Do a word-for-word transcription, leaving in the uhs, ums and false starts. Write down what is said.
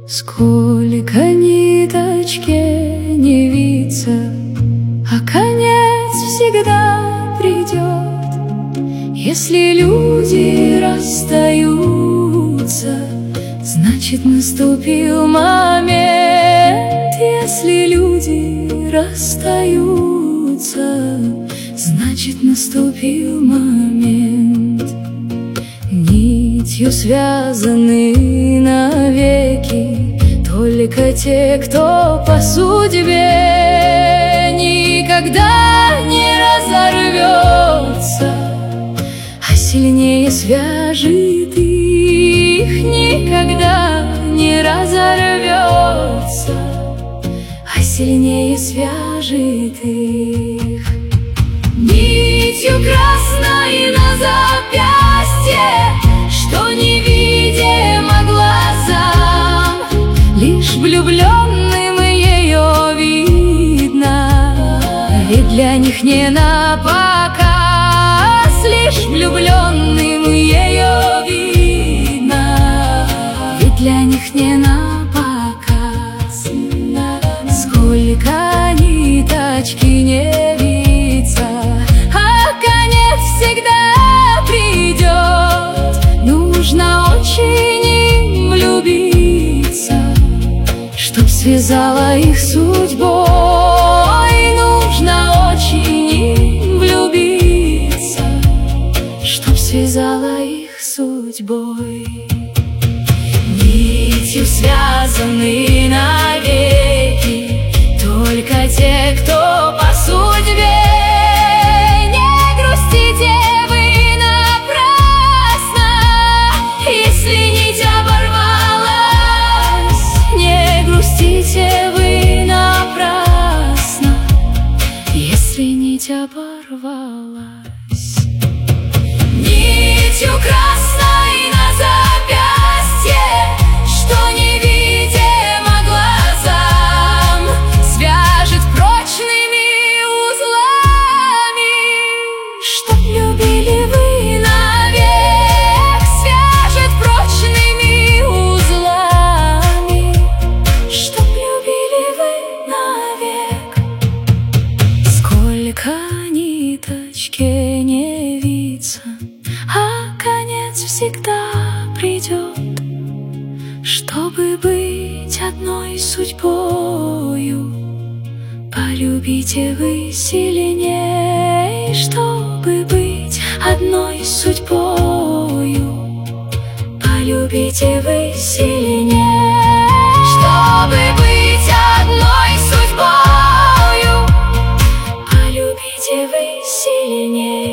Сколько ниточке не виться, а конец всегда придет. Если люди расстаются, значит наступил момент. Если люди расстаются, значит наступил момент. Нитью связаны навеки только те, кто по судьбе никогда не разорвется, а сильнее свяжет их. Никогда не разорвется, а сильнее свяжет их. Нитью красной на запястье, что невидимо глазам, лишь влюбленным ее видно, ведь для них не на показ. Лишь влюбленным ее видно, ведь для них не на показ. Сколько ниточки не виться, а конец всегда придет. Нужно очень им влюбиться, чтоб связала их судьбой. Нужно очень им влюбиться, чтоб связала их судьбой. Нитью связаны навеки только те, кто по судьбе. Не грустите вы напрасно, если нить оборвалась. Не грустите вы напрасно, если нить оборвалась. Нитью красной на запястье, что невидимо глазам, свяжет прочными узлами. Чтоб любили вы навек, свяжет прочными узлами. Чтоб любили вы навек. Сколько ниточке не виться, а конец всегда придет. Чтобы быть одной судьбою, полюбите вы сильней. Чтобы быть одной судьбою, полюбите вы сильней. Чтобы быть одной судьбою, полюбите вы сильней.